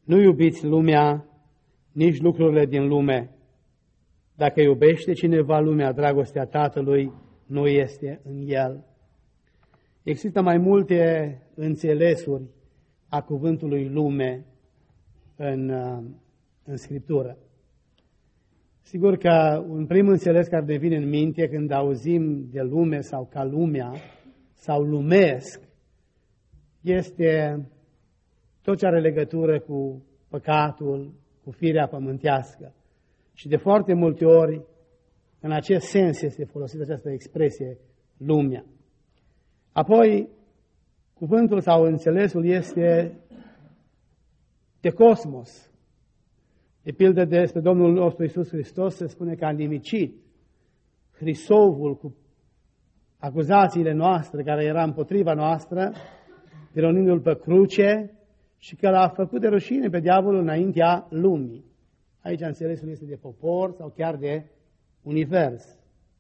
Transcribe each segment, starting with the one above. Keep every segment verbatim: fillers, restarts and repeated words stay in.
Nu iubiți lumea, nici lucrurile din lume. Dacă iubește cineva lumea, dragostea Tatălui nu este în el. Există mai multe înțelesuri a cuvântului lume în, în Scriptură. Sigur că un prim înțeles care ne vine în minte când auzim de lume sau ca lumea sau lumesc este tot ce are legătură cu păcatul, cu firea pământească. Și de foarte multe ori, în acest sens este folosită această expresie, lumea. Apoi, cuvântul sau înțelesul este de cosmos. De pildă despre Domnul nostru Iisus Hristos se spune că a nimicit Hrisovul cu acuzațiile noastre care era împotriva noastră, pironindu-l pe cruce și că l-a făcut de rușine pe diavolul înaintea lumii. Aici înțelesul este de popor sau chiar de univers.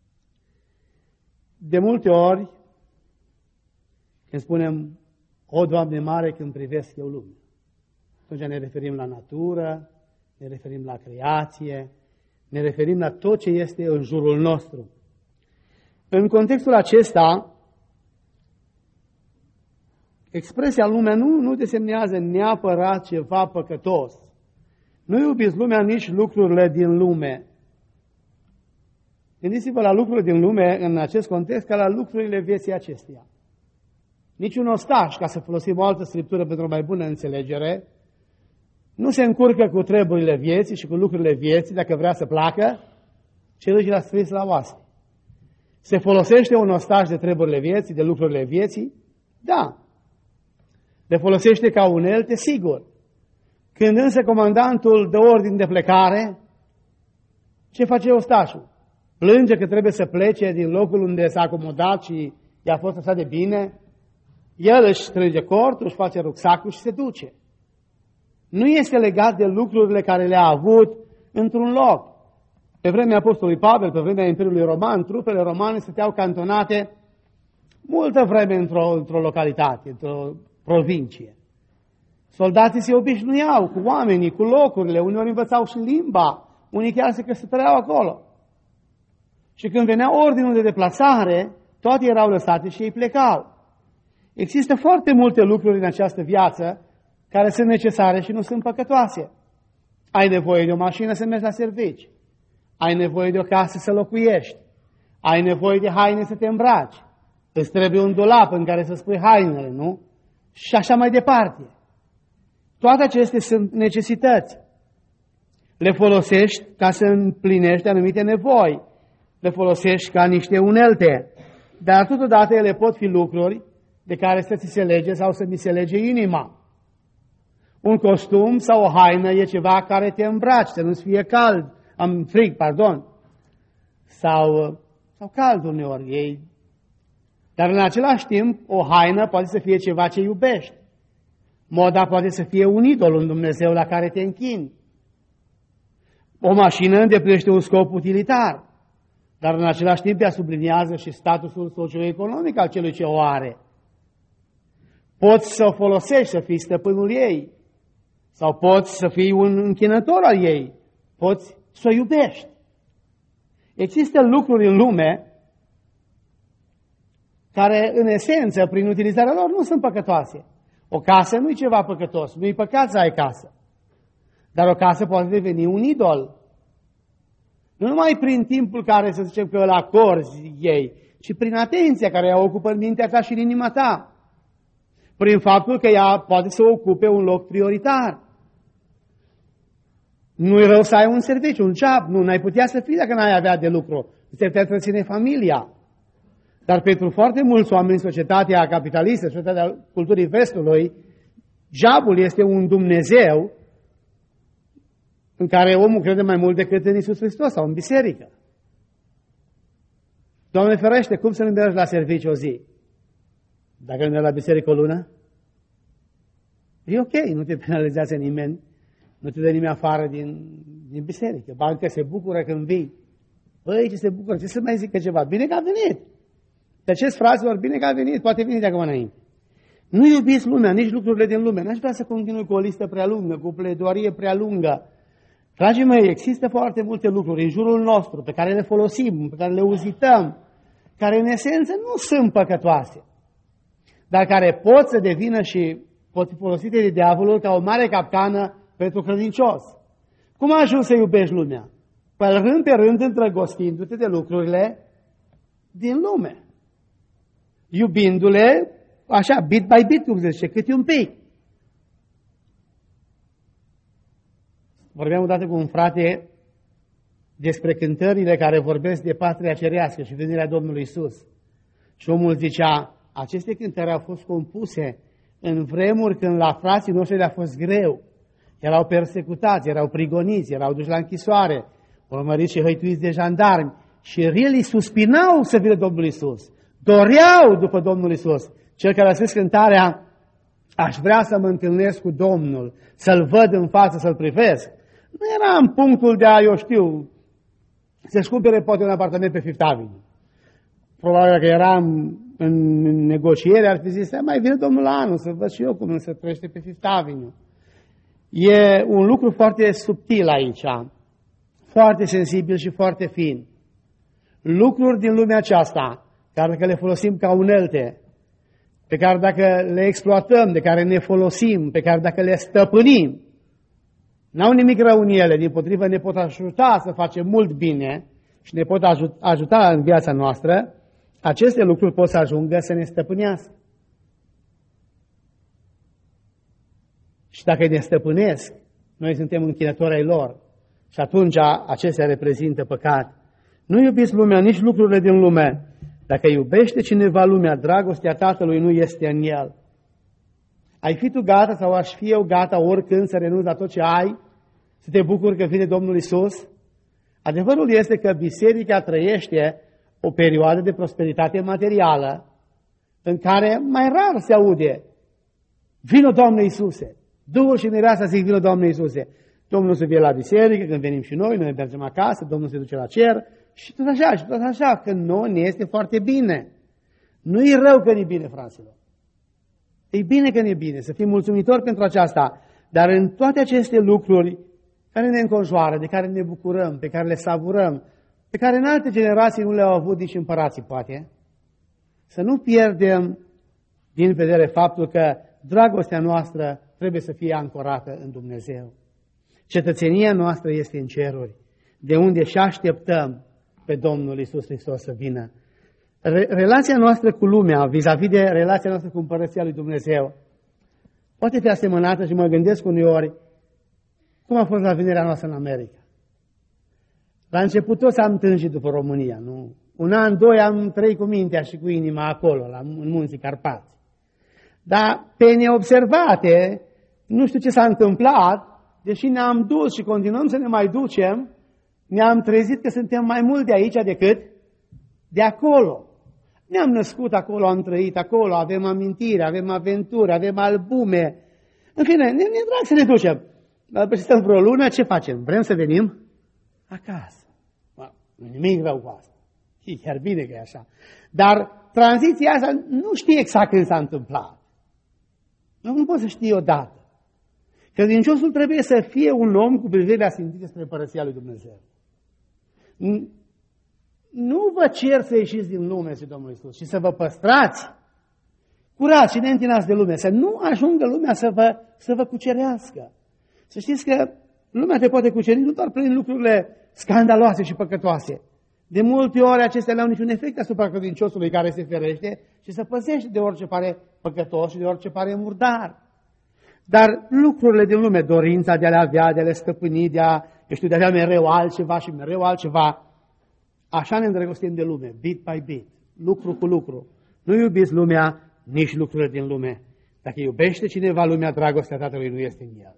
De multe ori, când spunem, o, Doamne mare, când privesc eu lumea, atunci ne referim la natură, ne referim la creație, ne referim la tot ce este în jurul nostru. În contextul acesta, expresia lumea nu, nu desemnează neapărat ceva păcătos. Nu iubiți lumea, nici lucrurile din lume. Gândiți-vă la lucrurile din lume în acest context ca la lucrurile vieții acesteia. Niciun ostaș, ca să folosim o altă scriptură pentru o mai bună înțelegere, nu se încurcă cu treburile vieții și cu lucrurile vieții dacă vrea să placă, ci își l-a scris la oaste. Se folosește un ostaș de treburile vieții, de lucrurile vieții? Da. Le folosește ca unelte? Sigur. Când însă comandantul dă ordin de plecare, ce face ostașul? Plânge că trebuie să plece din locul unde s-a acomodat și i-a fost așa de bine? El își strânge cortul, își face rucsacul și se duce. Nu este legat de lucrurile care le-a avut într-un loc. Pe vremea Apostolului Pavel, pe vremea Imperiului Roman, trupele romane stăteau cantonate multă vreme într-o, într-o localitate, într-o provincie. Soldații se obișnuiau cu oamenii, cu locurile, uneori învățau și limba, unii chiar se căsătoreau acolo. Și când venea ordinul de deplasare, toate erau lăsate și ei plecau. Există foarte multe lucruri în această viață care sunt necesare și nu sunt păcătoase. Ai nevoie de o mașină să mergi la servici. Ai nevoie de o casă să locuiești. Ai nevoie de haine să te îmbraci. Îți trebuie un dulap în care să spui hainele, nu? Și așa mai departe. Toate acestea sunt necesități. Le folosești ca să împlinești anumite nevoi. Le folosești ca niște unelte. Dar totodată ele pot fi lucruri de care să ți se lege sau să mi se lege inima. Un costum sau o haină e ceva care te îmbraci, să nu-ți fie cald, am frig, pardon, sau, sau cald uneori ei. Dar în același timp, o haină poate să fie ceva ce iubești. Moda poate să fie un idol, un Dumnezeu la care te închini. O mașină îndeplinește un scop utilitar, dar în același timp ea subliniază și statusul socioeconomic al celui ce o are. Poți să o folosești, să fii stăpânul ei, sau poți să fii un închinător al ei, poți să o iubești. Există lucruri în lume care, în esență, prin utilizarea lor, nu sunt păcătoase. O casă nu e ceva păcătos, nu e păcat să ai casă. Dar o casă poate deveni un idol. Nu numai prin timpul care, să zicem, că îl acorzi ei, ci prin atenția care ea ocupă în mintea ta și în inima ta. Prin faptul că ea poate să ocupe un loc prioritar. Nu-i rău să ai un serviciu, un job, nu, n-ai putea să fii dacă n-ai avea de lucru. Îți putea întreține familia. Dar pentru foarte mulți oameni în societatea capitalistă, societatea culturii vestului, jobul este un Dumnezeu în care omul crede mai mult decât în Iisus Hristos sau în biserică. Doamne ferește, cum să nu mergi la serviciu o zi? Dacă nu mergi la biserică o lună? E ok, nu te penalizează nimeni, nu te dă nimeni afară din, din biserică. Banca se bucură când vii. Băi, ce se bucură, ce să mai zică ceva? Bine că a venit! Tăceți, fraților, bine că a venit, poate veni de acum înainte. Nu iubiți lumea, nici lucrurile din lume. N-aș vrea să continui cu o listă prea lungă, cu o pledoarie prea lungă. Dragii mei, există foarte multe lucruri în jurul nostru pe care le folosim, pe care le uzităm, care în esență nu sunt păcătoase, dar care pot să devină și pot fi folosite de diavolul ca o mare capcană pentru credincios. Cum ajungi să iubești lumea? Păi rând pe rând îndrăgostindu-te de lucrurile din lume. Iubindu-le, așa, bit by bit, cum se zice, câte un pic. Vorbeam odată cu un frate despre cântările care vorbesc de patria cerească și venirea Domnului Isus. Și omul zicea, aceste cântări au fost compuse în vremuri când la frații noștri le-a fost greu. Erau persecutați, erau prigoniți, erau duși la închisoare, urmăriți și hăituiți de jandarmi. Și really suspinau să vină Domnul Isus. Doreau după Domnul Isus. Cel care a scris cântarea, aș vrea să mă întâlnesc cu Domnul, să-L văd în față, să-L privesc. Nu era în punctul de a, eu știu, să-și cumpere poate un apartament pe Fifth Avenue. Probabil că eram în negociere, ar fi zis, mai vine Domnul la anul, să văd și eu cum se trăiește pe Fifth Avenue. E un lucru foarte subtil aici, foarte sensibil și foarte fin. Lucruri din lumea aceasta, care dacă le folosim ca unelte, pe care dacă le exploatăm, de care ne folosim, pe care dacă le stăpânim, n-au nimic rău în ele, dimpotrivă ne pot ajuta să facem mult bine și ne pot ajuta în viața noastră, aceste lucruri pot să ajungă să ne stăpânească. Și dacă ne stăpânesc, noi suntem închinători ai lor și atunci acestea reprezintă păcat. Nu iubiți lumea, nici lucrurile din lume. Dacă iubește cineva lumea, dragostea Tatălui nu este în el. Ai fi tu gata sau aș fi eu gata oricând să renunți la tot ce ai, să te bucuri că vine Domnul Isus? Adevărul este că biserica trăiește o perioadă de prosperitate materială în care mai rar se aude vino Doamne Iisuse. Duhul și mireasa zic vino Doamne Iisuse. Domnul se vie la biserică, când venim și noi, noi mergem acasă, Domnul se duce la cer și tot așa, și tot așa, că nouă ne este foarte bine. Nu e rău că ne e bine, fraților. E bine că ne e bine, să fim mulțumitori pentru aceasta, dar în toate aceste lucruri care ne înconjoară, de care ne bucurăm, pe care le savurăm, pe care în alte generații nu le-au avut nici împărații, poate, să nu pierdem din vedere faptul că dragostea noastră trebuie să fie ancorată în Dumnezeu. Cetățenia noastră este în ceruri, de unde și așteptăm pe Domnul Iisus Hristos să vină. Re- relația noastră cu lumea, vis-a-vis de relația noastră cu Împărăția lui Dumnezeu, poate fi asemănată și mă gândesc uneori cum a fost la venirea noastră în America. La început toți am tânjit după România, nu? Un an, doi am trăit cu mintea și cu inima acolo, la, în munții Carpați. Dar pe neobservate, nu știu ce s-a întâmplat, deși ne-am dus și continuăm să ne mai ducem, ne-am trezit că suntem mai mult de aici decât de acolo. Ne-am născut acolo, am trăit acolo, avem amintiri, avem aventuri, avem albume. În fine, ne, ne drag să ne ducem. Dar după ce stăm vreo lună, ce facem? Vrem să venim acasă. Nu nimic rău cu asta. E chiar bine că e așa. Dar tranziția asta nu știi exact când s-a întâmplat. Nu, nu poți să știi odată. Credinciosul trebuie să fie un om cu privirea simțită spre Împărăția lui Dumnezeu. Nu vă cer să ieșiți din lume, zice Domnul Iisus, și să vă păstrați curați și neîntinați de lume, să nu ajungă lumea să vă, să vă cucerească. Să știți că lumea te poate cuceri nu doar prin lucrurile scandaloase și păcătoase. De multe ori acestea nu au niciun efect asupra credinciosului care se ferește și se păzește de orice pare păcătos și de orice pare murdar. Dar lucrurile din lume, dorința de a le avea, de a le stăpâni, de a, eu știu, de a avea mereu altceva și mereu altceva, așa ne îndrăgostim de lume, bit by bit, lucru cu lucru. Nu iubiți lumea, nici lucrurile din lume. Dacă iubește cineva lumea, dragostea Tatălui nu este în el.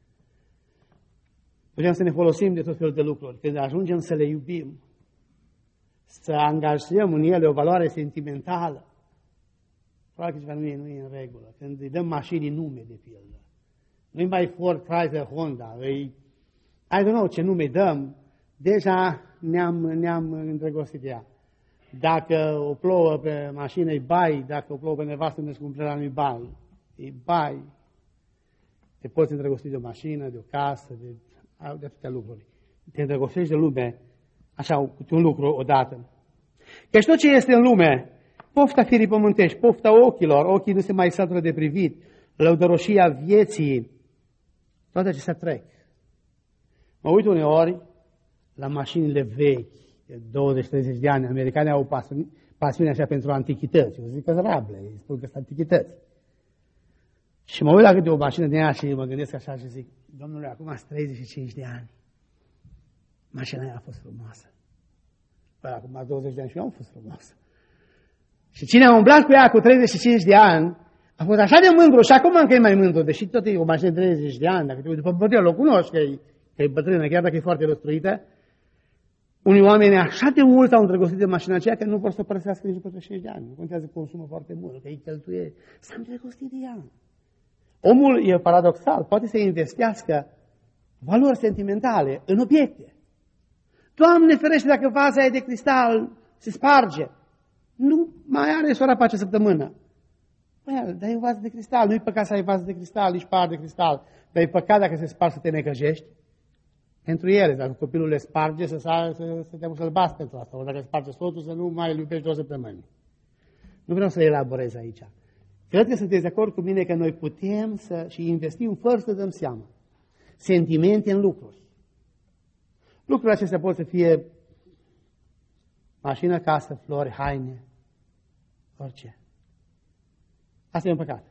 Putem să ne folosim de tot felul de lucruri. Când ajungem să le iubim, să angajăm în ele o valoare sentimentală, probabil că ceva nu e, nu e în regulă. Când îi dăm mașinii nume, de pildă. Nu-i mai Ford, Chrysler, Honda. Îi, I don't know ce nume dăm, deja ne-am, ne-am îndrăgostit de ea. Dacă o plouă pe mașină, îi bai, dacă o plouă pe nevastă, ne cumpără la noi bai. e bai, te poți îndrăgosti de o mașină, de o casă, de, de atâtea lucruri. Te îndrăgostești de lume, așa, cu un lucru odată. Căci tot ce este în lume, pofta firii pământești, pofta ochilor, ochii nu se mai satură de privit, lăudăroșia vieții, toate acestea trec. Mă uit uneori la mașinile vechi, de douăzeci treizeci de ani, americanii au pasiune, pasiune așa pentru antichități. Eu zic că zrable, îi spun că sunt antichități. Și mă uit la câte o mașină de aia și mă gândesc așa și zic, domnule, acum sunt treizeci și cinci de ani. Mașina aia a fost frumoasă. Păi acum douăzeci de ani și eu am fost frumoasă. Și cine a umblat cu ea cu treizeci și cinci de ani, a fost așa de mândru și acum încă e mai mândru, deși tot e o mașină de treizeci de ani, dacă te uiți după modelul, o cunoști că e, că e bătrână, chiar dacă e foarte răstruită. Unii oameni așa de mult au îndrăgostit de mașina aceea că nu vor să părăsească nici după treizeci și cinci de ani. Nu contează că consumă foarte mult, că îi cheltuie. S-a îndrăgostit de ea. Omul, e paradoxal, poate să investească valori sentimentale în obiecte. Doamne ferește dacă vaza e de cristal se sparge. Nu mai are sora pace săptămână. Păi, dar e o vază de cristal. Nu-i păcat să ai vază de cristal, nici par de cristal. Dar e păcat dacă se sparge să te necăjești. Pentru ele, dacă copilul le sparge, să, să, să, să te apuci să-l bați pentru asta. Ori dacă sparge soțul, să nu mai îl iubești două săptămâni. Nu vreau să elaborez aici. Cred că sunteți de acord cu mine că noi putem să și investim fără să dăm seama. Sentimente în lucruri. Lucrurile acestea pot să fie mașină, casă, flori, haine, orice. Asta e un păcat.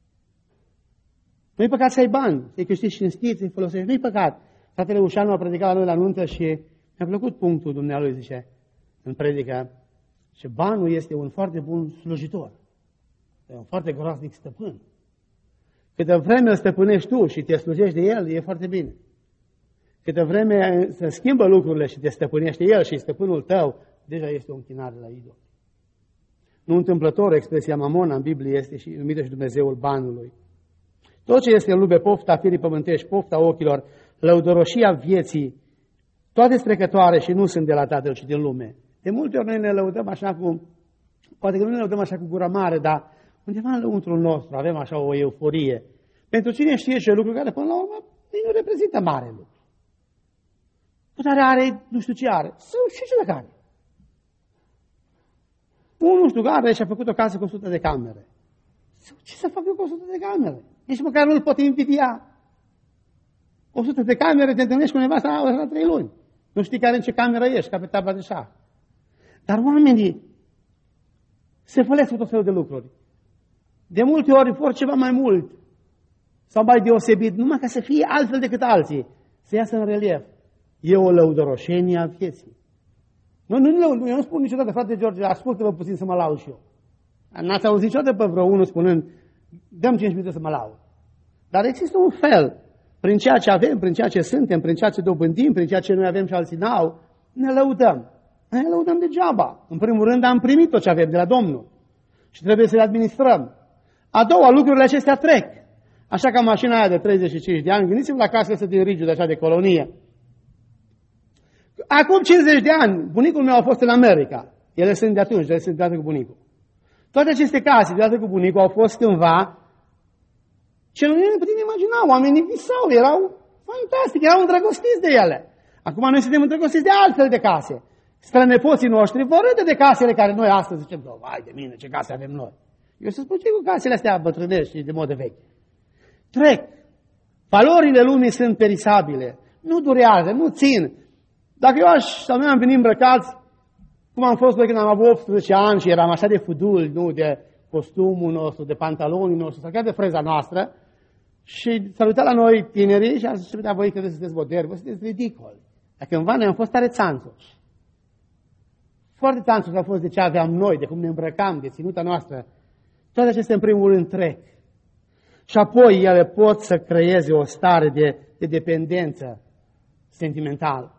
Nu e păcat să ai bani, să-i câștigi cinstit, să-i folosești. Nu e păcat. Fratele Ușanu a predicat la noi la nuntă și mi-a plăcut punctul dumnealui, zice, în predică, și banul este un foarte bun slujitor. E un foarte groaznic stăpân. Câtă vreme îl stăpânești tu și te slujești de el, e foarte bine. Câtă vreme se schimbă lucrurile și te stăpânește el și stăpânul tău, deja este o închinare la idol. Nu întâmplător, expresia mamona în Biblie este și numită și Dumnezeul banului. Tot ce este în lume, pofta firii pământești, pofta ochilor, lăudăroșia vieții, toate strecătoare și nu sunt de la Tatăl, ci din lume. De multe ori noi ne lăudăm așa cu, poate că nu ne lăudăm așa cu gura mare, dar undeva în lăuntrul nostru avem așa o euforie. Pentru cine știe ce lucru care până la urmă nu reprezintă mare lucru. Putare are, nu știu ce are. Și ce de care? Unul, nu știu, are și a făcut o casă cu o sută de camere. Ce să fac eu cu o sută de camere? Nici măcar nu-l pot invidia. o sută de camere, te întâlnești cu nevasta la trei luni. Nu știi care în ce cameră ești, ca pe tabla de șah. Dar oamenii se fălesc cu tot felul de lucruri. De multe ori vor ceva mai mult sau mai deosebit, numai ca să fie altfel decât alții, să iasă în relief. E o lăudăroșenie a vieții. Nu, nu, nu, nu, eu nu spun niciodată, frate George, ascultă-mă puțin să mă laud și eu. N-ați auzit niciodată pe vreo unul spunând, dăm cinci minute să mă laud. Dar există un fel, prin ceea ce avem, prin ceea ce suntem, prin ceea ce dobândim, prin ceea ce noi avem și alții n-au, ne lăudăm. Ne lăudăm degeaba. În primul rând am primit tot ce avem de la Domnul și trebuie să le administrăm. A doua, lucrurile acestea trec. Așa ca mașina aia de treizeci și cinci de ani, gândiți-vă la casele astea din Rigiu, de așa de colonie. Acum cincizeci de ani, bunicul meu a fost în America. Ele sunt de atunci, ele sunt de cu bunicul. Toate aceste case de cu bunicul au fost cândva ce nu ne putem imagina. Oamenii visau, erau fantastici, erau îndrăgostiți de ele. Acum noi suntem îndrăgostiți de altfel de case. Strănepoții noștri vor râde de casele care noi astăzi zicem, vai de mine, ce case avem noi. Eu să spun ce cu casele astea bătrânești și de modă vechi. Trec. Valorile lumii sunt perisabile. Nu durează, nu țin. Dacă eu aș, sau noi am venit îmbrăcați, cum am fost noi când am avut optsprezece ani și eram așa de fuduli, nu, de costumul nostru, de pantalonii nostru, sau chiar de freza noastră, și s-a uitat la noi tinerii și a zis, da, voi că sunteți moderni, voi sunteți ridicoli. Dar cândva noi am fost tare țanțoși. Foarte țanțoși au fost de ce aveam noi, de cum ne îmbrăcam, de ținuta noastră. Toate acestea în primul rând trec. Și apoi ele pot să creeze o stare de, de dependență sentimentală.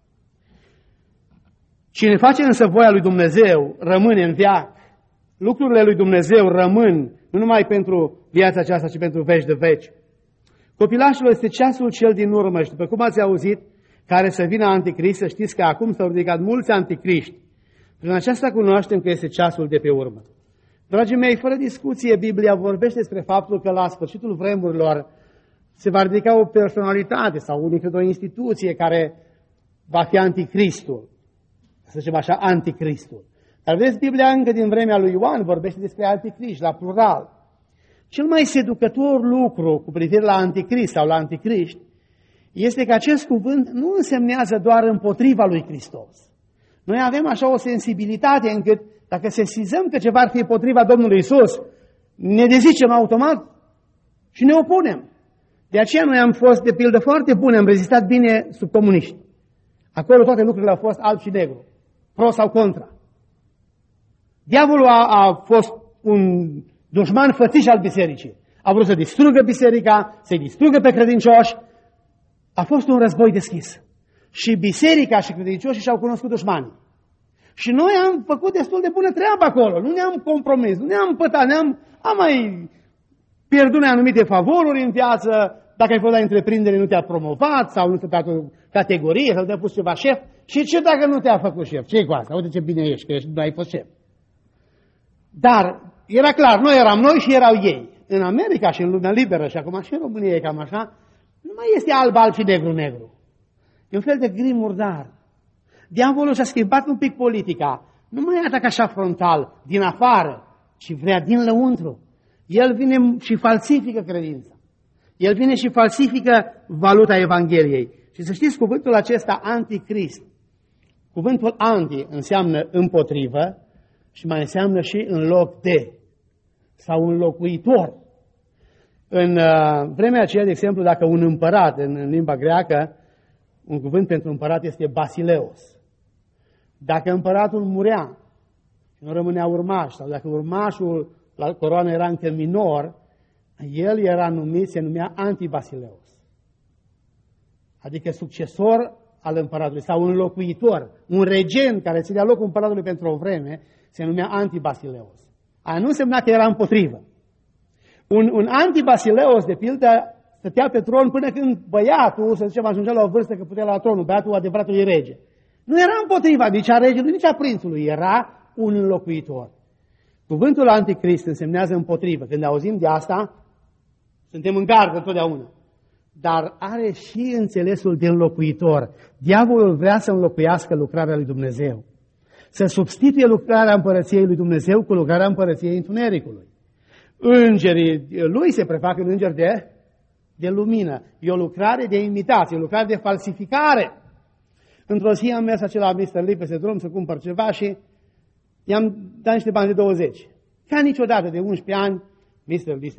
Cine face însă voia lui Dumnezeu rămâne în veac. Lucrurile lui Dumnezeu rămân nu numai pentru viața aceasta, ci pentru veci de veci. Copilașilor, este ceasul cel din urmă și după cum ați auzit, care să vină anticrist, să știți că acum s-au ridicat mulți anticriști. Prin aceasta cunoaștem că este ceasul de pe urmă. Dragii mei, fără discuție, Biblia vorbește despre faptul că la sfârșitul vremurilor se va ridica o personalitate sau unică o instituție care va fi anticristul. Să zicem așa, anticristul. Dar vedeți, Biblia încă din vremea lui Ioan vorbește despre anticrist, la plural. Cel mai seducător lucru cu privire la anticrist sau la anticriști este că acest cuvânt nu însemnează doar împotriva lui Hristos. Noi avem așa o sensibilitate încât dacă sesizăm că ceva ar fi împotriva Domnului Isus, ne dezicem automat și ne opunem. De aceea noi am fost, de pildă, foarte buni, am rezistat bine sub comuniști. Acolo toate lucrurile au fost alb și negru, pro sau contra. Diavolul a, a fost un dușman fățiș al bisericii. A vrut să distrugă biserica, să-i distrugă pe credincioși. A fost un război deschis. Și biserica și credincioșii și-au cunoscut dușmanii. Și noi am făcut destul de bună treabă acolo. Nu ne-am compromis, nu ne-am pătat, ne-am am mai pierdut anumite favoruri în viață. Dacă ai fost la întreprindere, nu te-a promovat sau nu te-a dat o categorie sau te-a pus ceva șef. Și ce dacă nu te-a făcut șef? Ce-i cu asta? Uite ce bine ești, că ești, nu ai fost șef. Dar era clar, noi eram noi și erau ei. În America și în lumea liberă și acum și în România e cam așa, nu mai este alb-alb și negru-negru. E un fel de gri murdar. Diavolul și-a schimbat un pic politica. Nu mai atacă așa frontal, din afară, ci vrea din lăuntru. El vine și falsifică credința. El vine și falsifică valuta Evangheliei. Și să știți, cuvântul acesta, anticrist, cuvântul anti înseamnă împotrivă și mai înseamnă și în loc de sau înlocuitor. În uh, vremea aceea, de exemplu, dacă un împărat, în, în limba greacă, un cuvânt pentru împărat este basileos. Dacă împăratul murea și nu rămânea urmaș, sau dacă urmașul la coroană era încă minor, el era numit, se numea antibasileos. Adică succesor al împăratului sau înlocuitor, un regent care ținea locul împăratului pentru o vreme, se numea antibasileos. Aia nu însemna că era împotrivă. Un, un antibasileos, de pildă, stătea pe tron până când băiatul, să zicem, ajungea la o vârstă că putea la tronul, băiatul adevăratului rege. Nu era împotriva nici a regelui, nici a prințului, era un înlocuitor. Cuvântul anticrist însemnează împotrivă. Când auzim de asta, suntem în gardă întotdeauna. Dar are și înțelesul de înlocuitor. Diavolul vrea să înlocuiască lucrarea lui Dumnezeu. Să substituie lucrarea împărăției lui Dumnezeu cu lucrarea împărăției întunericului. Îngerii lui se prefac în îngeri de, de lumină. E o lucrare de imitație, o lucrare de falsificare. Într-o zi am mers acela la mister Lee peste drum să cumpăr ceva și i-am dat niște bani de douăzeci. Ca niciodată, de unsprezece ani, mister Lee se...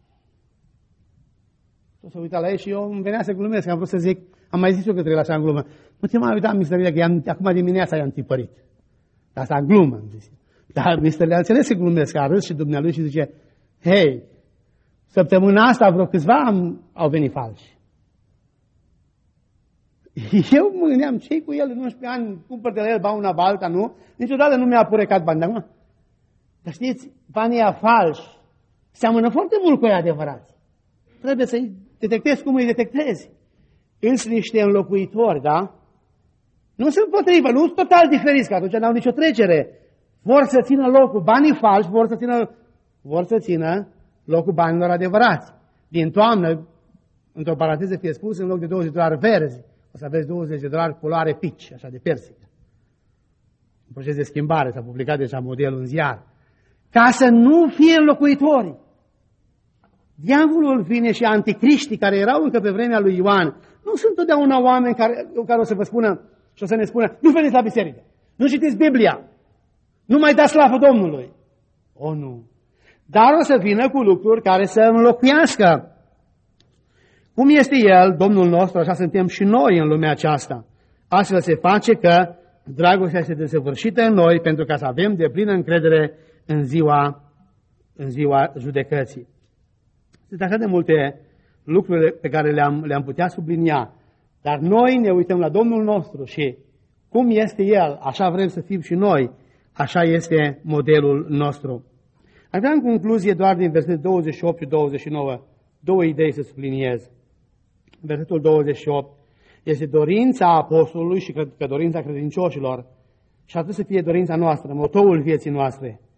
Tot s-a uitat la el și eu îmi venea să glumesc, am vrut să zic, am mai zis eu către el așa în glumă. Nu te mai uitat, mister Lee, că i-am, acum dimineața i-am tipărit. Asta în glumă, am zis. Dar mister Lee a înțeles să glumesc, a râs și dumnealui și zice, hei, săptămâna asta vreo câțiva am, au venit falși. Eu mă gândeam, ce-i cu el în unsprezece ani, cumpăr de la el, ba una, ba alta, nu? Niciodată nu mi-a purecat bani, dar, dar știți, banii ăia falși seamănă foarte mult cu ei adevărați. Trebuie să-i detectezi cum îi detectezi. Însă niște înlocuitori, da? Nu sunt potrivă, nu sunt total diferiți, că atunci n-au nicio trecere. Vor să țină locul, banii falși vor să țină, vor să țină locul banilor adevărați. Din toamnă, într-o paranteză fie spus, în loc de douăzeci de dolari verzi, o să aveți douăzeci de dolari culoare pici, așa de persică. Un proces de schimbare, s-a publicat deja modelul în ziar. Ca să nu fie înlocuitori. Diavolul vine și anticriștii care erau încă pe vremea lui Ioan. Nu sunt totdeauna oameni care, care o să vă spună și o să ne spună, nu veniți la biserică, nu citiți Biblia, nu mai dați slavă Domnului. O, nu. Dar o să vină cu lucruri care să înlocuiască. Cum este El, Domnul nostru, așa suntem și noi în lumea aceasta. Astfel se face că dragostea este desăvârșită în noi pentru ca să avem deplină încredere în ziua, în ziua judecății. Sunt așa de multe lucruri pe care le-am, le-am putea sublinia, dar noi ne uităm la Domnul nostru și cum este El, așa vrem să fim și noi, așa este modelul nostru. Aș vrea în concluzie doar din versetul douăzeci și opt și douăzeci și nouă două idei să subliniez. Versetul douăzeci și opt este dorința apostolului și cred că dorința credincioșilor și atât să fie dorința noastră, motoul vieții noastre,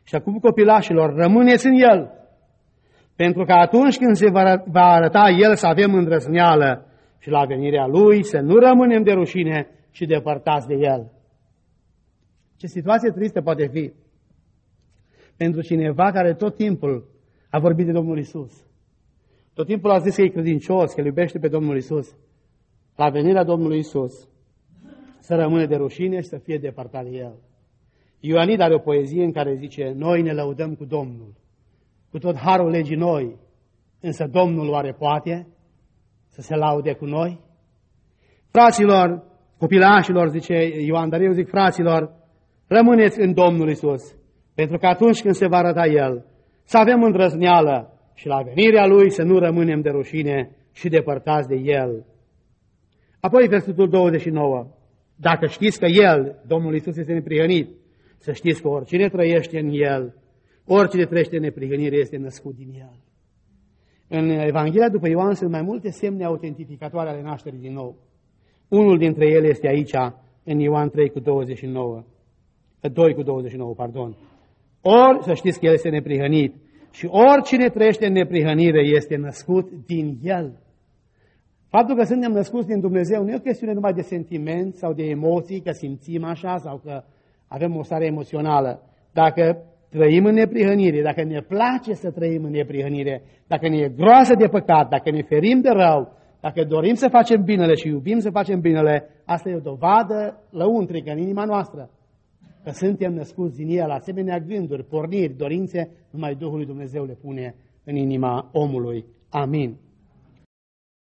Și acum copilașilor, rămâneți în El, pentru că atunci când se va arăta El să avem îndrăzneală și la venirea Lui să nu rămânem de rușine și depărtați de El. Ce situație tristă poate fi pentru cineva care tot timpul a vorbit de Domnul Isus. Tot timpul a zis că e credincios, că îl iubește pe Domnul Isus. La venirea Domnului Isus să rămâne de rușine și să fie depărtat de El. Ioanid are o poezie în care zice: noi ne lăudăm cu Domnul, cu tot harul legii noi, însă Domnul oare poate să se laude cu noi? Fraților, copilașilor, zice Ioan, dar eu zic fraților, rămâneți în Domnul Isus, pentru că atunci când se va arăta El, să avem îndrăzneală și la venirea Lui să nu rămânem de rușine și depărtați de El. Apoi versetul douăzeci și nouă. Dacă știți că El, Domnul Iisus, este neprihănit, să știți că oricine trăiește în El, oricine trăiește în neprihănire, este născut din El. În Evanghelia după Ioan sunt mai multe semne autentificatoare ale nașterii din nou. Unul dintre ele este aici, în Ioan trei cu douăzeci și nouă. doi cu douăzeci și nouă, pardon. Ori să știți că El este neprihănit și oricine trăiește în neprihănire este născut din El. Faptul că suntem născuți din Dumnezeu nu e o chestiune numai de sentiment sau de emoții, că simțim așa sau că avem o stare emoțională. Dacă trăim în neprihănire, dacă ne place să trăim în neprihănire, dacă ne e groază de păcat, dacă ne ferim de rău, dacă dorim să facem binele și iubim să facem binele, asta e o dovadă lăuntrică în inima noastră, că suntem născuți din El. Asemenea gânduri, porniri, dorințe, numai Duhul lui Dumnezeu le pune în inima omului. Amin.